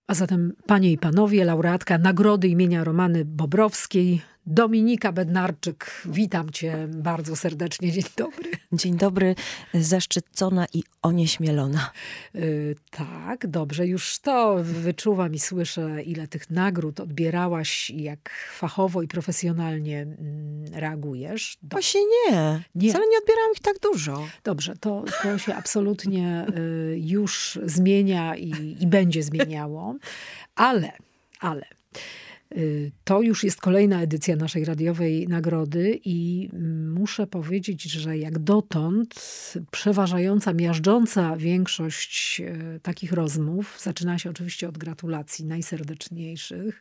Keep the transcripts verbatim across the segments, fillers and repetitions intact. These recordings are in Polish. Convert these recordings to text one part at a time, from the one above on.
A zatem, panie i panowie, laureatka Nagrody imienia Romany Bobrowskiej, Dominika Bednarczyk. Witam cię bardzo serdecznie. Dzień dobry. Dzień dobry, zaszczycona i onieśmielona. Yy, tak, dobrze. Już to wyczuwam i słyszę, ile tych nagród odbierałaś i jak fachowo i profesjonalnie mm, reagujesz. Do... Właśnie nie. nie. Wcale nie odbierałam ich tak dużo. Dobrze, to, to się absolutnie y, już zmienia i, i będzie zmieniało. Ale, ale... To już jest kolejna edycja naszej radiowej nagrody i muszę powiedzieć, że jak dotąd przeważająca, miażdżąca większość takich rozmów zaczyna się oczywiście od gratulacji najserdeczniejszych,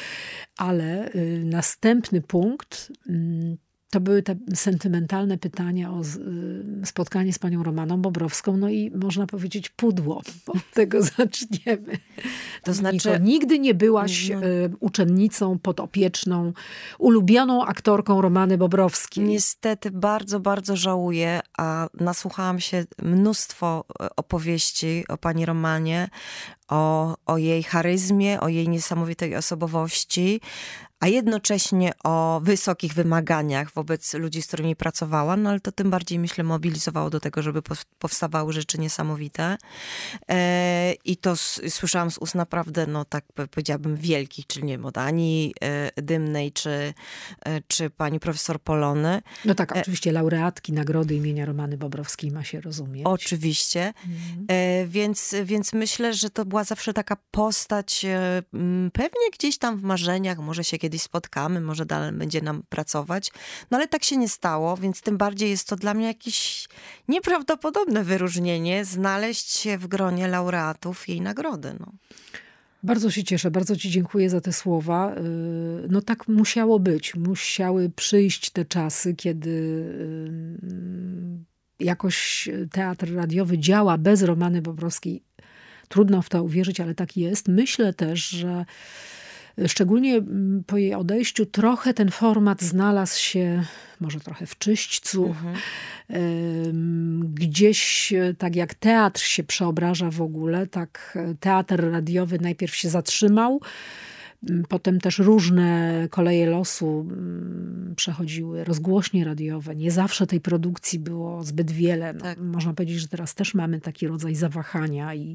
ale następny punkt to były te sentymentalne pytania o spotkanie z panią Romaną Bobrowską, no i można powiedzieć pudło. Od tego zaczniemy. To znaczy, Niko, nigdy nie byłaś no. uczennicą podopieczną, ulubioną aktorką Romany Bobrowskiej. Niestety bardzo, bardzo żałuję, a nasłuchałam się mnóstwo opowieści o pani Romanie, o, o jej charyzmie, o jej niesamowitej osobowości, a jednocześnie o wysokich wymaganiach wobec ludzi, z którymi pracowała, no ale to tym bardziej, myślę, mobilizowało do tego, żeby powstawały rzeczy niesamowite. E, I to s- słyszałam z ust naprawdę, no tak powiedziałabym, wielkich, czyli nie wiem, od Ani e, Dymnej, czy, e, czy pani profesor Polony. No tak, e, oczywiście laureatki Nagrody imienia Romany Bobrowskiej ma się rozumieć. Oczywiście. Mhm. E, więc, więc myślę, że to była zawsze taka postać, e, pewnie gdzieś tam w marzeniach, może się kiedyś spotkamy, może dalej będzie nam pracować. No ale tak się nie stało, więc tym bardziej jest to dla mnie jakieś nieprawdopodobne wyróżnienie, znaleźć się w gronie laureatów jej nagrody. No. Bardzo się cieszę, bardzo ci dziękuję za te słowa. No tak musiało być. Musiały przyjść te czasy, kiedy jakoś teatr radiowy działa bez Romany Bobrowskiej. Trudno w to uwierzyć, ale tak jest. Myślę też, że szczególnie po jej odejściu trochę ten format znalazł się, może trochę w czyśćcu. Mhm. Gdzieś tak jak teatr się przeobraża w ogóle, tak teatr radiowy najpierw się zatrzymał. Potem też różne koleje losu przechodziły, rozgłośnie radiowe. Nie zawsze tej produkcji było zbyt wiele. No, tak. Można powiedzieć, że teraz też mamy taki rodzaj zawahania i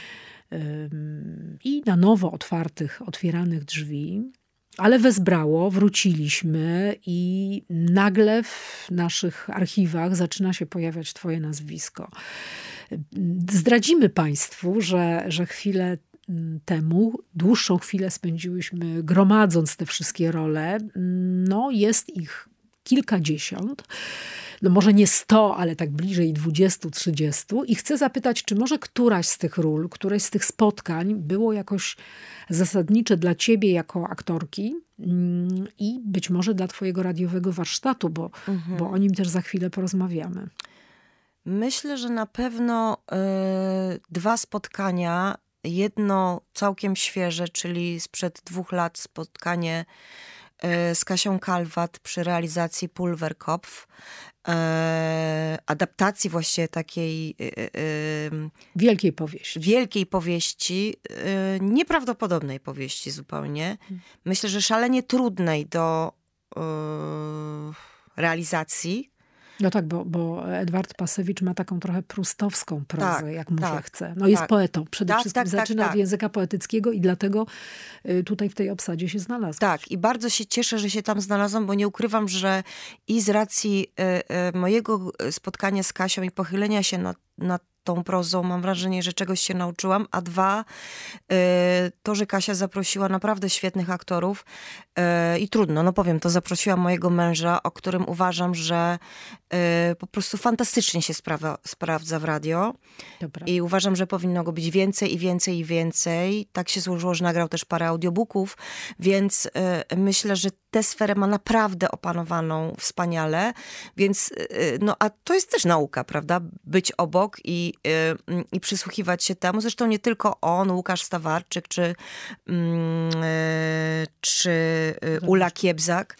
i na nowo otwartych, otwieranych drzwi, ale wezbrało, wróciliśmy i nagle w naszych archiwach zaczyna się pojawiać twoje nazwisko. Zdradzimy państwu, że, że chwilę temu, dłuższą chwilę spędziłyśmy gromadząc te wszystkie role. No jest ich kilkadziesiąt. No może nie sto, ale tak bliżej dwudziestu, trzydziestu. I chcę zapytać, czy może któraś z tych ról, któreś z tych spotkań było jakoś zasadnicze dla ciebie jako aktorki i być może dla twojego radiowego warsztatu, bo, mhm. bo o nim też za chwilę porozmawiamy. Myślę, że na pewno y, dwa spotkania. Jedno całkiem świeże, czyli sprzed dwóch lat spotkanie z Kasią Kalwat przy realizacji Pulverkopf, e, adaptacji właściwie takiej e, e, wielkiej powieści. Wielkiej powieści, e, nieprawdopodobnej powieści zupełnie. Myślę, że szalenie trudnej do e, realizacji. No tak, bo, bo Edward Pasewicz ma taką trochę prustowską prozę, tak, jak mu tak, się chce. No jest tak. poetą. Przede tak, wszystkim tak, zaczyna tak, od języka poetyckiego i dlatego tutaj w tej obsadzie się znalazł. Tak, i bardzo się cieszę, że się tam znalazłam, bo nie ukrywam, że i z racji y, y, mojego spotkania z Kasią i pochylenia się nad, nad tą prozą, mam wrażenie, że czegoś się nauczyłam, a dwa, to, że Kasia zaprosiła naprawdę świetnych aktorów i trudno, no powiem, to zaprosiła mojego męża, o którym uważam, że po prostu fantastycznie się sprawa, sprawdza w radio. Dobra. I uważam, że powinno go być więcej i więcej i więcej. Tak się złożyło, że nagrał też parę audiobooków, więc myślę, że tę sferę ma naprawdę opanowaną wspaniale, więc no, a to jest też nauka, prawda? Być obok i, i przysłuchiwać się temu. Zresztą nie tylko on, Łukasz Stawarczyk, czy, czy Ula Kiebzak.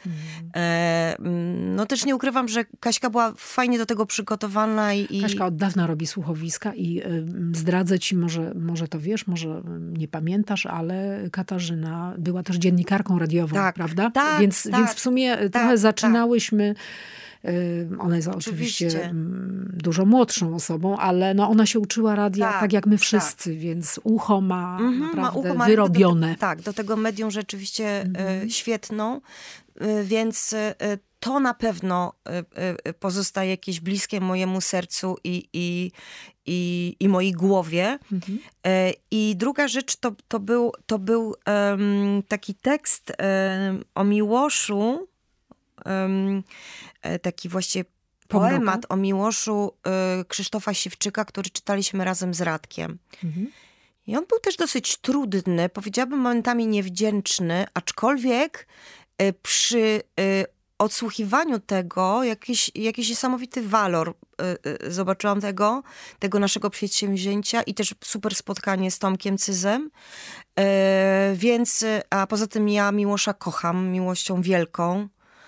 Mhm. No też nie ukrywam, że Kaśka była fajnie do tego przygotowana. I... Kaśka od dawna robi słuchowiska i zdradzę ci, może, może to wiesz, może nie pamiętasz, ale Katarzyna była też dziennikarką radiową, tak, prawda? Tak, więc, tak, więc w sumie tak, trochę zaczynałyśmy. Tak. Ona jest oczywiście, oczywiście dużo młodszą osobą, ale no ona się uczyła radia tak, tak jak my wszyscy, tak. Więc ucho ma mm-hmm, naprawdę ma ucho ma wyrobione. Do, tak, do tego medium rzeczywiście mm-hmm. y, świetną, y, więc y, to na pewno y, y, pozostaje jakieś bliskie mojemu sercu i, i, i, i mojej głowie. Mm-hmm. Y, I druga rzecz to, to był, to był um, taki tekst um, o Miłoszu, um, taki właściwie poemat o Miłoszu y, Krzysztofa Siwczyka, który czytaliśmy razem z Radkiem. Mhm. I on był też dosyć trudny, powiedziałabym momentami niewdzięczny, aczkolwiek y, przy y, odsłuchiwaniu tego jakiś, jakiś niesamowity walor y, y, zobaczyłam tego, tego naszego przedsięwzięcia i też super spotkanie z Tomkiem Cyzem. Y, więc, a poza tym ja Miłosza kocham miłością wielką.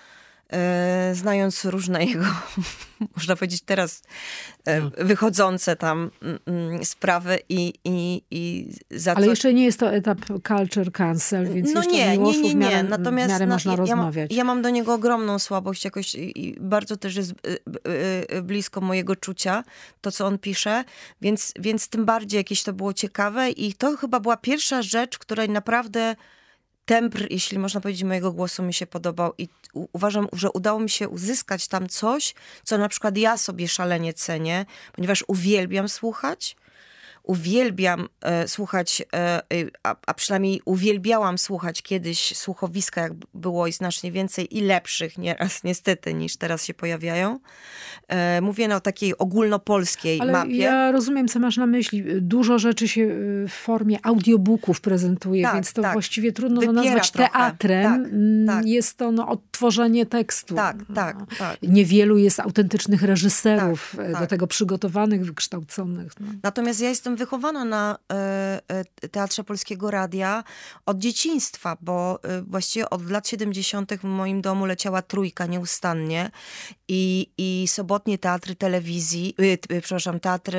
Znając różne jego, można powiedzieć teraz, no. wychodzące tam mm, sprawy i, i, i za Ale co... jeszcze nie jest to etap culture cancel, więc no jeszcze nie, nie, nie, nie. w miarę, Natomiast w miarę no, można ja, rozmawiać. Ja, ja mam do niego ogromną słabość jakoś i bardzo też jest blisko mojego czucia, to co on pisze, więc, więc tym bardziej jakieś to było ciekawe i to chyba była pierwsza rzecz, której naprawdę tembr, jeśli można powiedzieć, mojego głosu mi się podobał i u- uważam, że udało mi się uzyskać tam coś, co na przykład ja sobie szalenie cenię, ponieważ uwielbiam słuchać, uwielbiam e, słuchać, e, a, a przynajmniej uwielbiałam słuchać kiedyś słuchowiska, jak było i znacznie więcej i lepszych nieraz niestety niż teraz się pojawiają. E, mówię no, o takiej ogólnopolskiej Ale mapie. Ja rozumiem, co masz na myśli. Dużo rzeczy się w formie audiobooków prezentuje, tak, więc to tak. właściwie trudno to nazwać trochę. teatrem. Tak, tak. Jest to no, odtworzenie tekstu. Tak, tak, tak. Niewielu jest autentycznych reżyserów tak, do tak. tego przygotowanych, wykształconych. No. Natomiast ja jestem wychowana na y, Teatrze Polskiego Radia od dzieciństwa, bo y, właściwie od lat siedemdziesiątych w moim domu leciała Trójka nieustannie i, i sobotnie teatry telewizji, y, y, przepraszam, teatry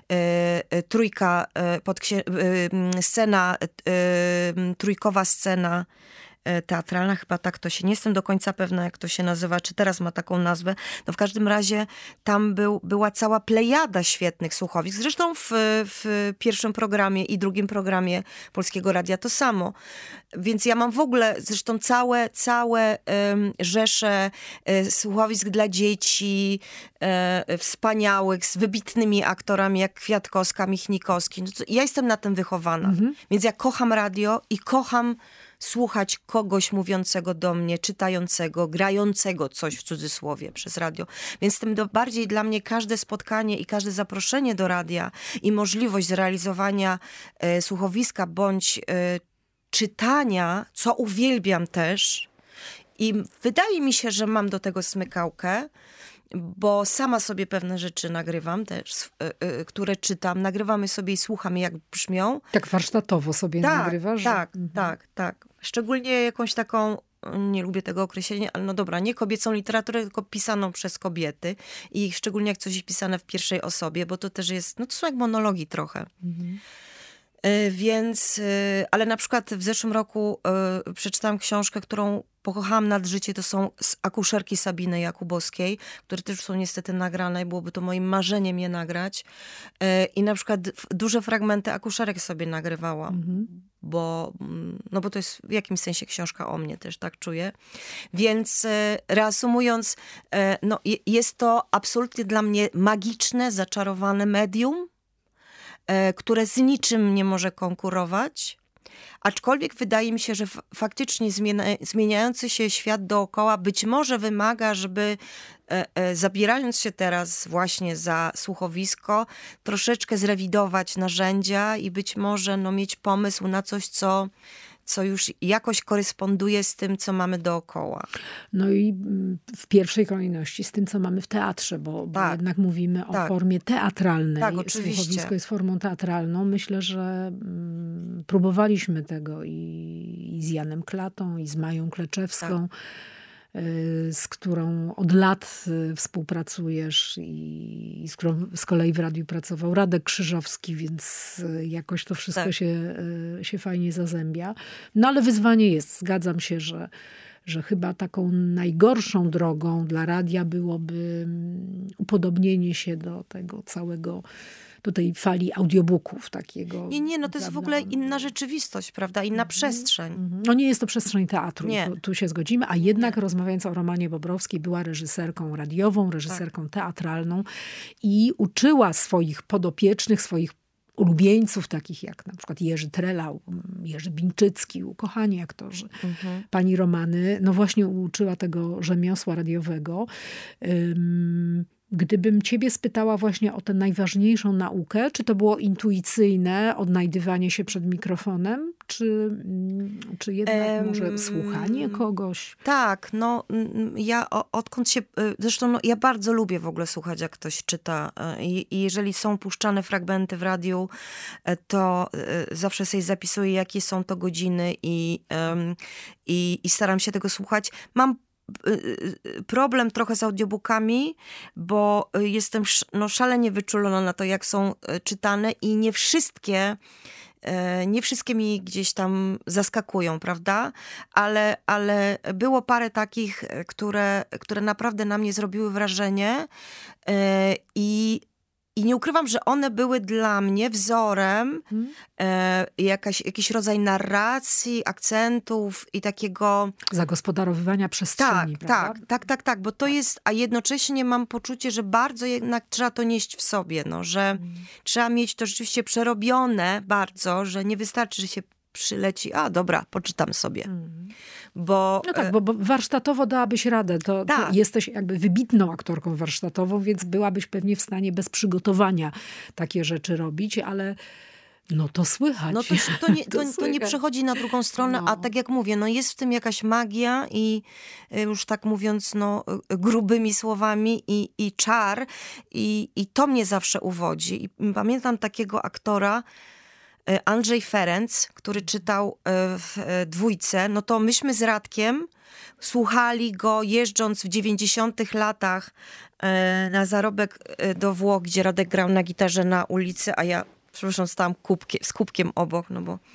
y, y, Trójka, y, pod księ- y, scena, y, trójkowa scena teatralna, chyba tak to się, nie jestem do końca pewna, jak to się nazywa, czy teraz ma taką nazwę. No w każdym razie tam był, była cała plejada świetnych słuchowisk. Zresztą w, w pierwszym programie i drugim programie Polskiego Radia to samo. Więc ja mam w ogóle zresztą całe, całe um, rzesze um, słuchowisk dla dzieci, um, wspaniałych, z wybitnymi aktorami jak Kwiatkowska, Michnikowski. No to ja jestem na tym wychowana. Mhm. Więc ja kocham radio i kocham słuchać kogoś mówiącego do mnie, czytającego, grającego coś w cudzysłowie przez radio. Więc tym bardziej dla mnie każde spotkanie i każde zaproszenie do radia i możliwość zrealizowania e, słuchowiska bądź e, czytania, co uwielbiam też. I wydaje mi się, że mam do tego smykałkę, bo sama sobie pewne rzeczy nagrywam też, y, y, które czytam. Nagrywamy sobie i słuchamy, jak brzmią. Tak warsztatowo sobie tak, nagrywasz? Tak, że... tak, tak. Szczególnie jakąś taką, nie lubię tego określenia, ale no dobra, nie kobiecą literaturę, tylko pisaną przez kobiety. I szczególnie jak coś jest pisane w pierwszej osobie, bo to też jest, no to są jak monologi trochę. Mhm. Y, więc, y, ale na przykład w zeszłym roku y, przeczytałam książkę, którą pokochałam nad życie, to są Akuszerki Sabiny Jakubowskiej, które też są niestety nagrane i byłoby to moim marzeniem je nagrać. I na przykład duże fragmenty akuszerek sobie nagrywałam, mhm. bo, no bo to jest w jakimś sensie książka o mnie, też tak czuję. Więc reasumując, no jest to absolutnie dla mnie magiczne, zaczarowane medium, które z niczym nie może konkurować. Aczkolwiek wydaje mi się, że f- faktycznie zmienia, zmieniający się świat dookoła być może wymaga, żeby e, e, zabierając się teraz właśnie za słuchowisko, troszeczkę zrewidować narzędzia i być może no, mieć pomysł na coś, co, co już jakoś koresponduje z tym, co mamy dookoła. No i w pierwszej kolejności z tym, co mamy w teatrze, bo, bo Tak. jednak mówimy o Tak. formie teatralnej. Tak, oczywiście. Słuchowisko jest formą teatralną. Myślę, że mm, próbowaliśmy tego i, i z Janem Klatą, i z Mają Kleczewską, tak. z którą od lat współpracujesz i, i z którą z kolei w radiu pracował Radek Krzyżowski, więc jakoś to wszystko tak. się, się fajnie zazębia. No ale wyzwanie jest. Zgadzam się, że, że chyba taką najgorszą drogą dla radia byłoby upodobnienie się do tego całego, do tej fali audiobooków takiego. Nie, nie, no to prawda? Jest w ogóle inna rzeczywistość, prawda? Inna mm-hmm. przestrzeń. Mm-hmm. No nie jest to przestrzeń teatru, nie. Tu, tu się zgodzimy, a jednak nie. rozmawiając o Romanie Bobrowskiej, była reżyserką radiową, reżyserką tak. teatralną i uczyła swoich podopiecznych, swoich ulubieńców, takich jak na przykład Jerzy Trelał, Jerzy Bińczycki, ukochani aktorzy. Mm-hmm. Pani Romany, no właśnie uczyła tego rzemiosła radiowego. Um, Gdybym ciebie spytała właśnie o tę najważniejszą naukę, czy to było intuicyjne odnajdywanie się przed mikrofonem, czy, czy jednak um, może słuchanie kogoś? Tak, no ja odkąd się, zresztą no, ja bardzo lubię w ogóle słuchać, jak ktoś czyta i, i jeżeli są puszczane fragmenty w radiu, to zawsze sobie zapisuję, jakie są to godziny i, um, i, i staram się tego słuchać. Mam problem trochę z audiobookami, bo jestem no, szalenie wyczulona na to, jak są czytane i nie wszystkie nie wszystkie mi gdzieś tam zaskakują, prawda? Ale, ale było parę takich, które, które naprawdę na mnie zrobiły wrażenie i I nie ukrywam, że one były dla mnie wzorem hmm. e, jakaś, jakiś rodzaj narracji, akcentów i takiego... Zagospodarowywania przestrzeni, tak, prawda? Tak, tak, tak, tak, bo to jest... A jednocześnie mam poczucie, że bardzo jednak trzeba to nieść w sobie, no, że hmm. trzeba mieć to rzeczywiście przerobione bardzo, że nie wystarczy, że się przyleci, a dobra, poczytam sobie. Hmm. Bo, no tak, bo, bo warsztatowo dałabyś radę. To, tak. to jesteś jakby wybitną aktorką warsztatową, więc byłabyś pewnie w stanie bez przygotowania takie rzeczy robić, ale no to słychać. No to, to, nie, to, to nie przechodzi na drugą stronę, no. A tak jak mówię, no jest w tym jakaś magia i już tak mówiąc no, grubymi słowami i, i czar i, i to mnie zawsze uwodzi. I pamiętam takiego aktora, Andrzej Ferenc, który czytał w Dwójce, no to myśmy z Radkiem słuchali go jeżdżąc w dziewięćdziesiątych latach na zarobek do Włoch, gdzie Radek grał na gitarze na ulicy, a ja przepraszam, stałam kubkiem, z kubkiem obok, no bo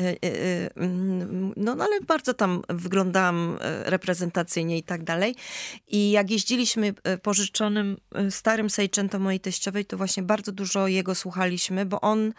no, no ale bardzo tam wyglądałam reprezentacyjnie i tak dalej. I jak jeździliśmy pożyczonym starym Seicento mojej teściowej, to właśnie bardzo dużo jego słuchaliśmy, bo on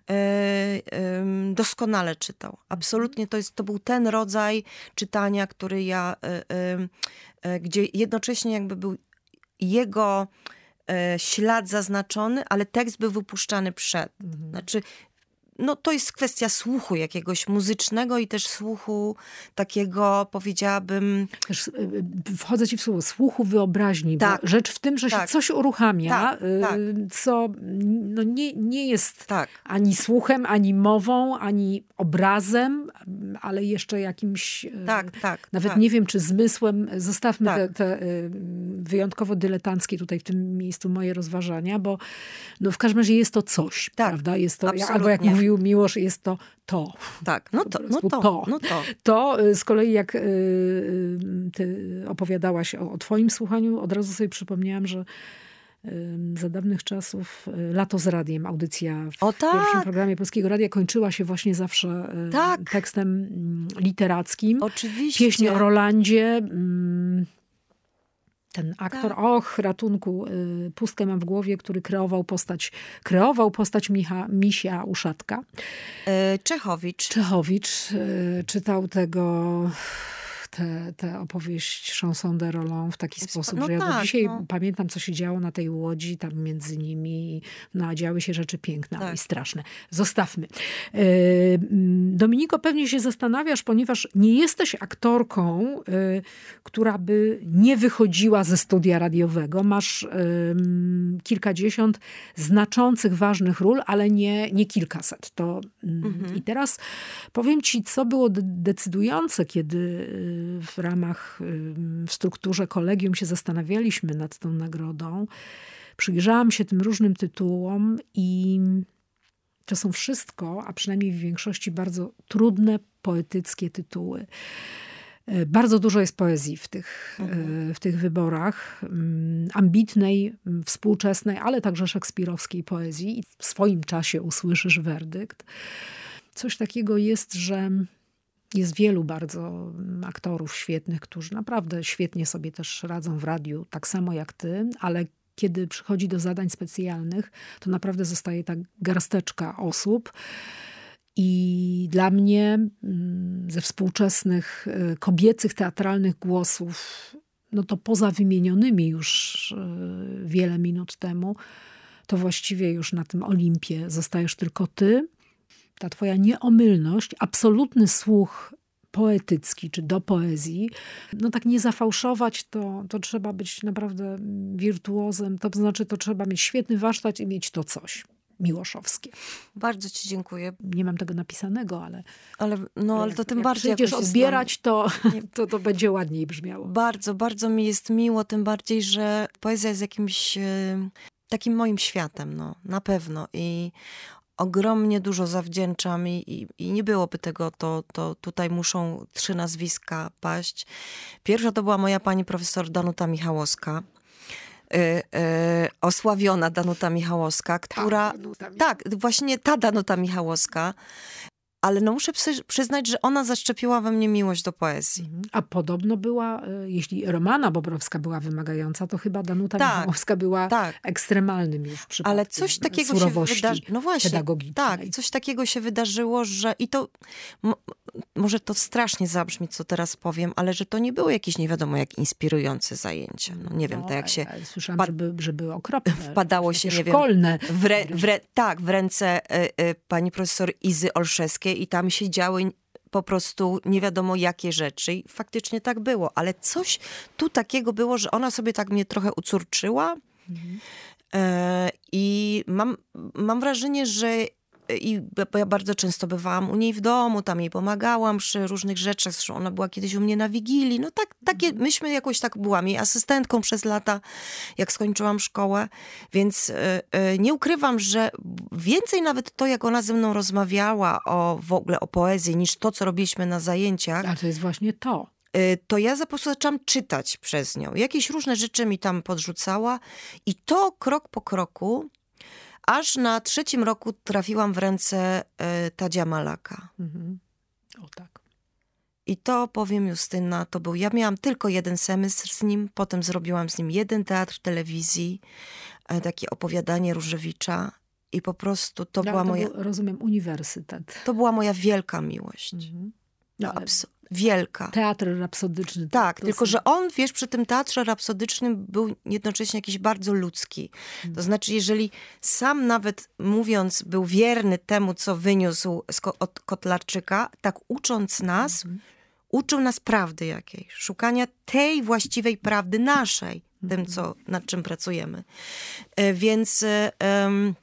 doskonale czytał. Absolutnie to jest, to był ten rodzaj czytania, który ja, gdzie jednocześnie jakby był jego ślad zaznaczony, ale tekst był wypuszczany przed. Mhm. Znaczy, no to jest kwestia słuchu jakiegoś muzycznego i też słuchu takiego, powiedziałabym... Też wchodzę ci w słowo, słuchu wyobraźni. Tak. Bo rzecz w tym, że tak. się coś uruchamia, tak, tak. co no nie, nie jest tak. ani słuchem, ani mową, ani obrazem, ale jeszcze jakimś... Tak, tak. Nawet tak. nie wiem, czy zmysłem. Zostawmy tak. te, te wyjątkowo dyletanckie tutaj w tym miejscu moje rozważania, bo no w każdym razie jest to coś, tak. prawda? Jest to, albo jak mówił Miłosz, jest to to. Tak, no to. No to, to. No to. to z kolei jak ty opowiadałaś o, o twoim słuchaniu, od razu sobie przypomniałam, że za dawnych czasów Lato z radiem, audycja w o, tak. pierwszym programie Polskiego Radia kończyła się właśnie zawsze tak. tekstem literackim. Oczywiście. Pieśń o Rolandzie. Ten aktor, tak. och, ratunku, y, pustkę mam w głowie, który kreował postać, kreował postać Micha, Misia Uszatka. E, Czechowicz. Czechowicz y, czytał tego, tę opowieść Chanson de Roland w taki Sp- sposób, no że ja tak, do dzisiaj no. pamiętam, co się działo na tej łodzi, tam między nimi. No, a działy się rzeczy piękne tak. i straszne. Zostawmy. Y, Dominiko, pewnie się zastanawiasz, ponieważ nie jesteś aktorką, y, która by nie wychodziła ze studia radiowego. Masz y, kilkadziesiąt znaczących, ważnych ról, ale nie, nie kilkaset. To, y, mhm. I teraz powiem ci, co było de- decydujące, kiedy y, w ramach, y, w strukturze kolegium się zastanawialiśmy nad tą nagrodą. Przyjrzałam się tym różnym tytułom i to są wszystko, a przynajmniej w większości bardzo trudne, poetyckie tytuły. Bardzo dużo jest poezji w tych, mhm. w tych wyborach. Ambitnej, współczesnej, ale także szekspirowskiej poezji. I w swoim czasie usłyszysz werdykt. Coś takiego jest, że jest wielu bardzo aktorów świetnych, którzy naprawdę świetnie sobie też radzą w radiu, tak samo jak ty, ale kiedy przychodzi do zadań specjalnych, to naprawdę zostaje ta garsteczka osób. I dla mnie ze współczesnych kobiecych teatralnych głosów, no to poza wymienionymi już wiele minut temu, to właściwie już na tym Olimpie zostajesz tylko ty. Ta twoja nieomylność, absolutny słuch poetycki, czy do poezji, no tak nie zafałszować, to, to trzeba być naprawdę wirtuozem, to znaczy to trzeba mieć świetny warsztat i mieć to coś miłoszowskie. Bardzo ci dziękuję. Nie mam tego napisanego, ale... Ale, no, ale to tym jak bardziej przyjdziesz odbierać, to, to, to będzie ładniej brzmiało. Bardzo, bardzo mi jest miło, tym bardziej, że poezja jest jakimś e, takim moim światem, no, na pewno. I ogromnie dużo zawdzięczam i, i, i nie byłoby tego, to, to tutaj muszą trzy nazwiska paść. Pierwsza to była moja pani profesor Danuta Michałowska. Yy, yy, osławiona Danuta Michałowska, która... Ta Danuta Michałowska. Tak, właśnie ta Danuta Michałowska. Ale no muszę przy, przyznać, że ona zaszczepiła we mnie miłość do poezji. A podobno była, jeśli Romana Bobrowska była wymagająca, to chyba Danuta tak, Michałowska była tak. ekstremalnym już przypadkiem. Ale coś takiego się wydarzyło. No właśnie, pedagogicznej. Tak, coś takiego się wydarzyło, że i to m- może to strasznie zabrzmi, co teraz powiem, ale że to nie były jakieś nie wiadomo jak inspirujące zajęcia. No nie wiem, no, tak jak się... Słyszałam, wpa- żeby, że były okropne. Wpadało się, nie szkolne. wiem, w re, w re, tak, w ręce y, y, pani profesor Izy Olszewskiej i tam się działy po prostu nie wiadomo jakie rzeczy. I faktycznie tak było. Ale coś tu takiego było, że ona sobie tak mnie trochę ucurczyła. Mhm. E, I mam, mam wrażenie, że i bo ja bardzo często bywałam u niej w domu, tam jej pomagałam przy różnych rzeczach. Zresztą ona była kiedyś u mnie na Wigilii. No tak, takie, myśmy jakoś tak, byłam jej asystentką przez lata, jak skończyłam szkołę. Więc y, y, nie ukrywam, że więcej nawet to, jak ona ze mną rozmawiała o, w ogóle o poezji, niż to, co robiliśmy na zajęciach. Ale to jest właśnie to. Y, to ja po prostu zaczęłam czytać przez nią. Jakieś różne rzeczy mi tam podrzucała. I to krok po kroku, aż na trzecim roku trafiłam w ręce y, Tadzia Malaka. Mhm. O tak. I to, powiem Justyna, to był... Ja miałam tylko jeden semestr z nim, potem zrobiłam z nim jeden teatr telewizji, y, takie opowiadanie Różewicza i po prostu to no, była to moja... Był, rozumiem, uniwersytet. To była moja wielka miłość. Mhm. No, abs- wielka. Teatr rapsodyczny. Tak, to tylko są... że on, wiesz, przy tym teatrze rapsodycznym był jednocześnie jakiś bardzo ludzki. Hmm. To znaczy, jeżeli sam nawet mówiąc był wierny temu, co wyniósł z ko- od Kotlarczyka, tak ucząc nas, hmm. uczył nas prawdy jakiejś, szukania tej właściwej prawdy naszej, hmm. tym, co, nad czym pracujemy. E, więc... E, um,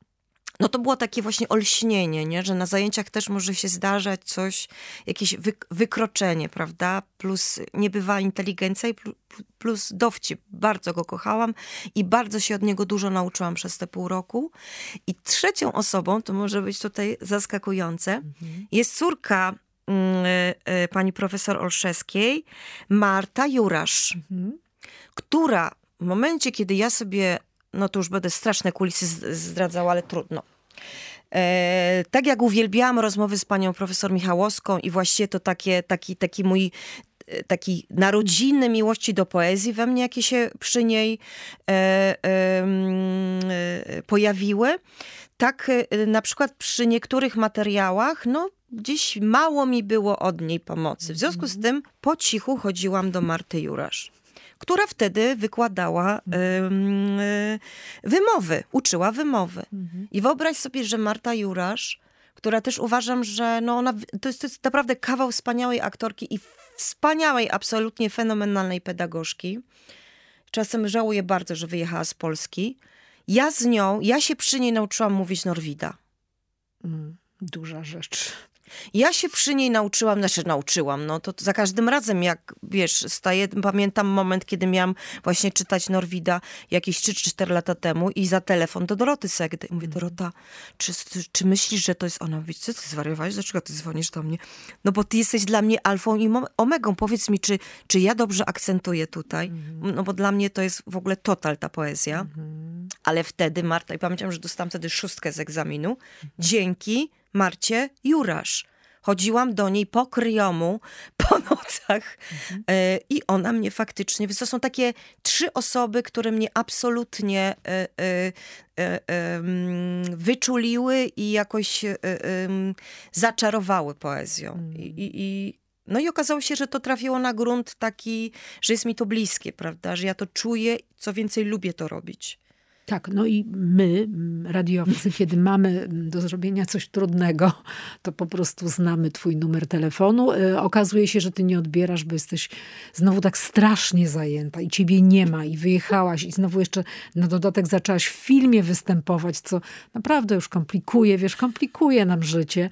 No to było takie właśnie olśnienie, nie? Że na zajęciach też może się zdarzać coś, jakieś wy- wykroczenie, prawda? Plus niebywała inteligencja i plus, plus dowcip. Bardzo go kochałam i bardzo się od niego dużo nauczyłam przez te pół roku. I trzecią osobą, to może być tutaj zaskakujące, mhm. jest córka y, y, pani profesor Olszewskiej, Marta Jurasz, mhm. która w momencie, kiedy ja sobie... No to już będę straszne kulisy zdradzała, ale trudno. E, tak jak uwielbiałam rozmowy z panią profesor Michałowską i właściwie to takie, taki, taki mój taki narodziny miłości do poezji we mnie, jakie się przy niej e, e, e, pojawiły. Tak e, na przykład przy niektórych materiałach, no gdzieś mało mi było od niej pomocy. W związku z tym po cichu chodziłam do Marty Jurasz, która wtedy wykładała y, y, wymowy, uczyła wymowy. Mhm. I wyobraź sobie, że Marta Jurasz która też uważam, że no ona, to, jest, to jest naprawdę kawał wspaniałej aktorki i wspaniałej, absolutnie fenomenalnej pedagogzki. Czasem żałuję bardzo, że wyjechała z Polski. Ja z nią, ja się przy niej nauczyłam mówić Norwida. Mm, duża rzecz. Ja się przy niej nauczyłam, znaczy nauczyłam, no to za każdym razem jak, wiesz, staję, pamiętam moment, kiedy miałam właśnie czytać Norwida jakieś trzy czy cztery lata temu i za telefon do Doroty Segdy. Mówię, Dorota, czy, czy myślisz, że to jest ona? Mówi, co ty zwariowałeś? Dlaczego ty dzwonisz do mnie? No bo ty jesteś dla mnie alfą i omegą. Powiedz mi, czy, czy ja dobrze akcentuję tutaj? No bo dla mnie to jest w ogóle total ta poezja. Mhm. Ale wtedy Marta, i pamiętam, że dostałam wtedy szóstkę z egzaminu, mhm. dzięki Marcie Jurasz. Chodziłam do niej po kryjomu, po nocach mhm. y, i ona mnie faktycznie... To są takie trzy osoby, które mnie absolutnie y, y, y, y, wyczuliły i jakoś y, y, zaczarowały poezją. Mhm. I, i, no i okazało się, że to trafiło na grunt taki, że jest mi to bliskie, prawda? Że ja to czuję, co więcej lubię to robić. Tak, no i my, radiowcy, kiedy mamy do zrobienia coś trudnego, to po prostu znamy twój numer telefonu. Okazuje się, że ty nie odbierasz, bo jesteś znowu tak strasznie zajęta i ciebie nie ma i wyjechałaś i znowu jeszcze na dodatek zaczęłaś w filmie występować, co naprawdę już komplikuje, wiesz, komplikuje nam życie.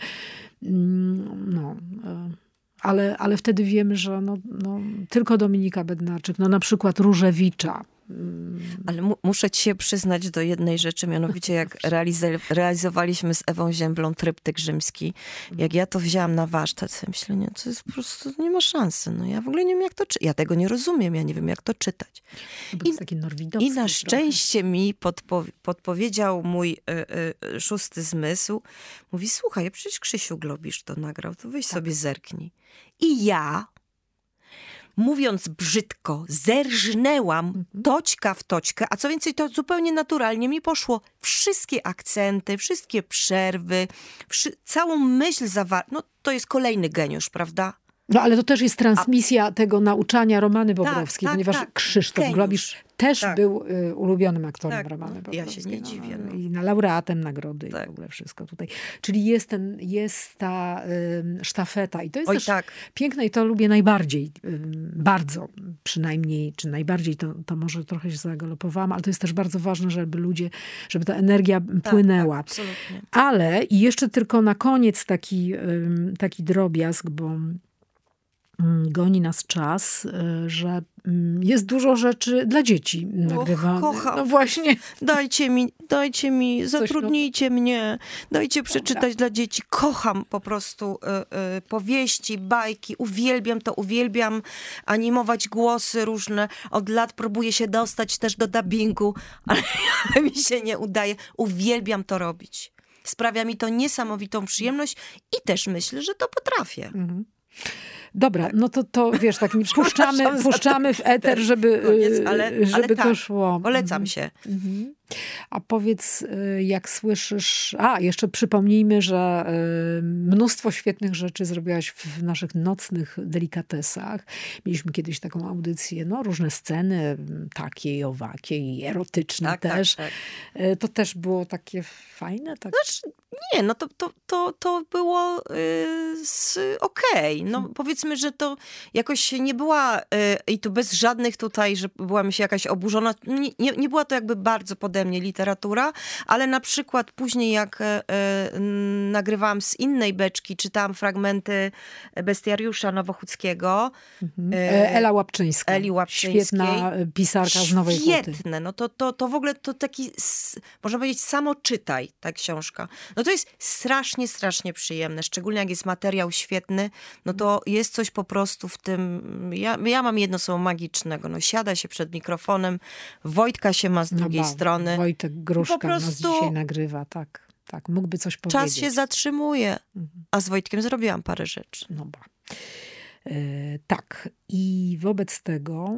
No... Ale, ale wtedy wiemy, że no, no, tylko Dominika Bednarczyk, no na przykład Różewicza. Ale mu, muszę ci się przyznać do jednej rzeczy, mianowicie jak realiz- realizowaliśmy z Ewą Ziemblą tryptyk rzymski, jak ja to wzięłam na warsztat, sobie myślę, nie, to jest po prostu, nie ma szansy. No ja w ogóle nie wiem, jak to czytać. Ja tego nie rozumiem, ja nie wiem, jak to czytać. To jest taki norwidowski I na szczęście trochę. mi podpo- podpowiedział mój y, y, szósty zmysł. Mówi, słuchaj, przecież Krzysiu Globisz to nagrał, to weź tak. sobie zerknij. I ja, mówiąc brzydko, zerżnęłam mhm. toćka w toćkę, a co więcej, to zupełnie naturalnie mi poszło. Wszystkie akcenty, wszystkie przerwy, wszy- całą myśl zawartą. No to jest kolejny geniusz, prawda? No ale to też jest transmisja a... tego nauczania Romany Bobrowskiej, tak, ponieważ tak, Krzysztof geniusz. Globisz też tak. był y, ulubionym aktorem tak. Romany Bobrowskiej. Ja się nie no, dziwię. No. I na laureatem nagrody tak. i w ogóle wszystko tutaj. Czyli jest, ten, jest ta y, sztafeta i to jest Oj, też tak. piękne i to lubię najbardziej, y, bardzo przynajmniej, czy najbardziej, to, to może trochę się zagalopowałam, ale to jest też bardzo ważne, żeby ludzie, żeby ta energia tak, płynęła. Tak, absolutnie. Ale i jeszcze tylko na koniec taki, y, taki drobiazg, bo goni nas czas, że jest dużo rzeczy dla dzieci nagrywanych. Och, kocham. No właśnie. Dajcie mi, dajcie mi, zatrudnijcie no... mnie, dajcie przeczytać Dobra. dla dzieci. Kocham po prostu y, y, powieści, bajki, uwielbiam to, uwielbiam animować głosy różne. Od lat próbuję się dostać też do dubbingu, ale, ale mi się nie udaje. Uwielbiam to robić. Sprawia mi to niesamowitą przyjemność i też myślę, że to potrafię. Mhm. Dobra, no to, to wiesz, tak nie puszczamy, puszczamy w eter, żeby, Koniec, ale, żeby ale to tak, szło. Polecam się. Mhm. A powiedz, jak słyszysz... A, jeszcze przypomnijmy, że mnóstwo świetnych rzeczy zrobiłaś w naszych nocnych delikatesach. Mieliśmy kiedyś taką audycję, no różne sceny, takie i owakie i erotyczne tak, też. Tak, tak. To też było takie fajne? Tak? Znaczy, nie, no to, to, to, to było yy, okej. Okay. No hmm. powiedzmy, że to jakoś nie była yy, i tu bez żadnych tutaj, że byłam się jakaś oburzona. Nie, nie, nie była to jakby bardzo pode mnie literatura, ale na przykład później jak e, e, nagrywałam z innej beczki, czytałam fragmenty Bestiariusza Nowochódzkiego. Mhm. E, Ela Łapczyńska. Eli Łapczyńskiej. Świetna pisarka z Nowej Huty. Świetne. No to, to, to w ogóle to taki, można powiedzieć, samo czytaj ta książka. No to jest strasznie, strasznie przyjemne. Szczególnie jak jest materiał świetny, no to jest coś po prostu w tym, ja, ja mam jedno słowo magicznego. No siada się przed mikrofonem, Wojtka się ma z drugiej no ba, strony. Wojtek Gruszka nas dzisiaj nagrywa, tak. Tak, mógłby coś powiedzieć. Czas się zatrzymuje, a z Wojtkiem zrobiłam parę rzeczy. No ba. E, tak. I wobec tego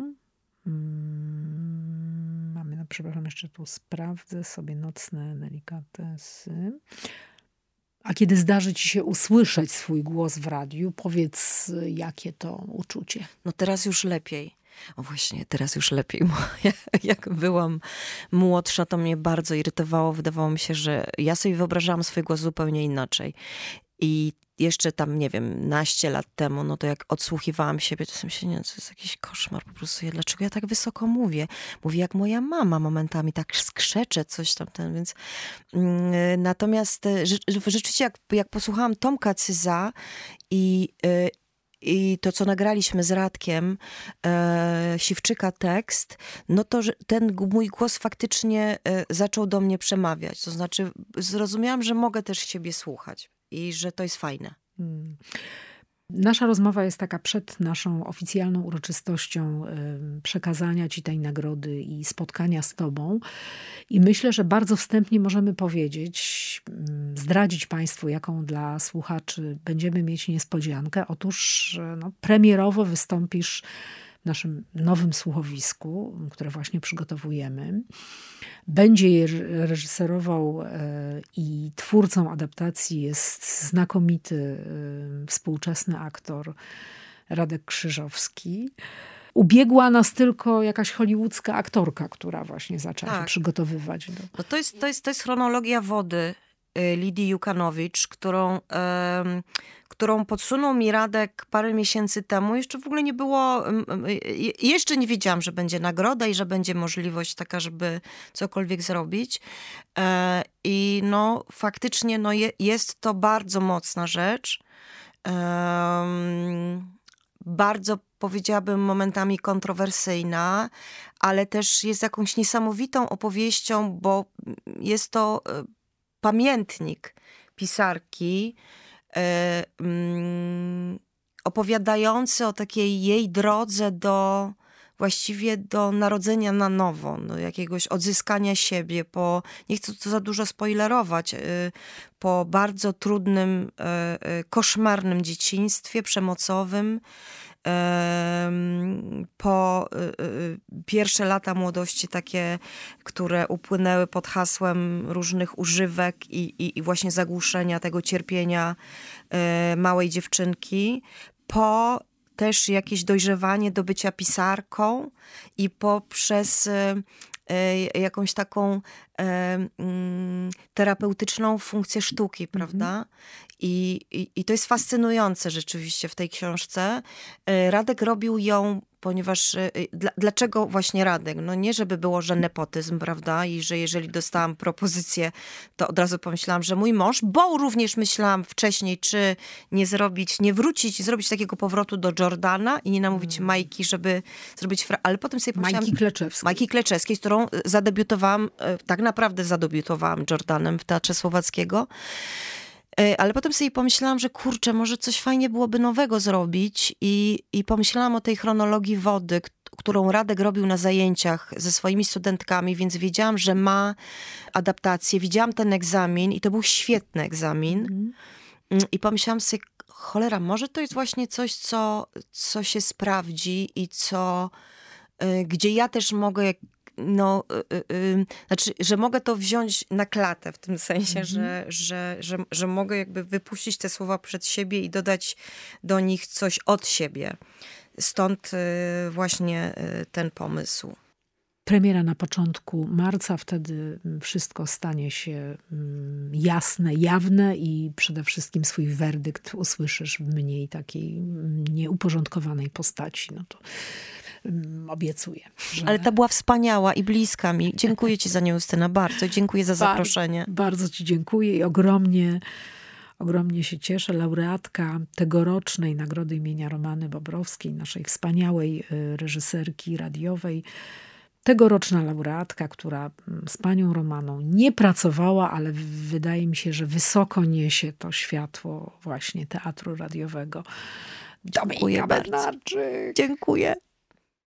mm, mamy, no przepraszam, jeszcze tu sprawdzę sobie nocne delikatesy. A kiedy zdarzy ci się usłyszeć swój głos w radiu, powiedz, jakie to uczucie? No teraz już lepiej. O właśnie, teraz już lepiej. Jak byłam młodsza, to mnie bardzo irytowało. Wydawało mi się, że ja sobie wyobrażałam swój głos zupełnie inaczej. I jeszcze tam, nie wiem, naście lat temu, no to jak odsłuchiwałam siebie, to sobie myślę, nie, to jest jakiś koszmar po prostu. Ja, dlaczego ja tak wysoko mówię? Mówię jak moja mama momentami, tak skrzeczę coś tam, ten, więc... Yy, natomiast yy, rzeczywiście, jak, jak posłuchałam Tomka Cyza i... Yy, I to, co nagraliśmy z Radkiem e, Siwczyka tekst, no to że ten mój głos faktycznie e, zaczął do mnie przemawiać. To znaczy zrozumiałam, że mogę też siebie słuchać i że to jest fajne. Hmm. Nasza rozmowa jest taka przed naszą oficjalną uroczystością y, przekazania ci tej nagrody i spotkania z tobą. I myślę, że bardzo wstępnie możemy powiedzieć, y, zdradzić państwu, jaką dla słuchaczy będziemy mieć niespodziankę. Otóż y, no, premierowo wystąpisz w naszym nowym słuchowisku, które właśnie przygotowujemy. Będzie je reżyserował y, i twórcą adaptacji jest znakomity y, współczesny aktor Radek Krzyżowski. Ubiegła nas tylko jakaś hollywoodzka aktorka, która właśnie zaczęła tak. się przygotowywać. Do... No to jest, to jest, to jest chronologia Wody Lidii Jukanowicz, którą, um, którą podsunął mi Radek parę miesięcy temu. Jeszcze w ogóle nie było, um, jeszcze nie wiedziałam, że będzie nagroda i że będzie możliwość taka, żeby cokolwiek zrobić. E, I no faktycznie no je, jest to bardzo mocna rzecz. Um, bardzo powiedziałabym momentami kontrowersyjna, ale też jest jakąś niesamowitą opowieścią, bo jest to pamiętnik pisarki e, mm, opowiadający o takiej jej drodze do właściwie do narodzenia na nowo, do jakiegoś odzyskania siebie, po, nie chcę tu za dużo spoilerować, y, po bardzo trudnym, y, y, koszmarnym dzieciństwie przemocowym, po pierwsze lata młodości takie, które upłynęły pod hasłem różnych używek i, i, i właśnie zagłuszenia tego cierpienia małej dziewczynki, po też jakieś dojrzewanie do bycia pisarką i poprzez jakąś taką terapeutyczną funkcję sztuki, prawda? Mm-hmm. I, i, I to jest fascynujące rzeczywiście w tej książce. Radek robił ją, ponieważ... Dla, dlaczego właśnie Radek? No nie, żeby było, że nepotyzm, prawda? I że jeżeli dostałam propozycję, to od razu pomyślałam, że mój mąż, bo również myślałam wcześniej, czy nie zrobić, nie wrócić, zrobić takiego powrotu do Jordana i nie namówić mm. Majki, żeby zrobić... Fra- Ale potem sobie pomyślałam... Majki Kleczewskiej. Majki Kleczewskiej, z którą zadebiutowałam, tak naprawdę zadebiutowałam Jordanem w Teatrze Słowackiego. Ale potem sobie pomyślałam, że kurczę, może coś fajnie byłoby nowego zrobić i, i pomyślałam o tej chronologii Wody, k- którą Radek robił na zajęciach ze swoimi studentkami, więc wiedziałam, że ma adaptację. Widziałam ten egzamin i to był świetny egzamin. Mm. I pomyślałam sobie, cholera, może to jest właśnie coś, co, co się sprawdzi i co, y, gdzie ja też mogę... No, y, y, znaczy, że mogę to wziąć na klatę w tym sensie, mm-hmm. że, że, że, że mogę jakby wypuścić te słowa przed siebie i dodać do nich coś od siebie. Stąd y, właśnie y, ten pomysł. Premiera na początku marca, wtedy wszystko stanie się jasne, jawne i przede wszystkim swój werdykt usłyszysz w mniej takiej nieuporządkowanej postaci. No to obiecuję. Że... Ale ta była wspaniała i bliska mi. Dziękuję ci za nią, Justyna, bardzo. Dziękuję za zaproszenie. Bar- bardzo ci dziękuję i ogromnie, ogromnie się cieszę. Laureatka tegorocznej Nagrody imienia Romany Bobrowskiej, naszej wspaniałej reżyserki radiowej. Tegoroczna laureatka, która z panią Romaną nie pracowała, ale wydaje mi się, że wysoko niesie to światło właśnie teatru radiowego. Dziękuję bardzo. Dziękuję.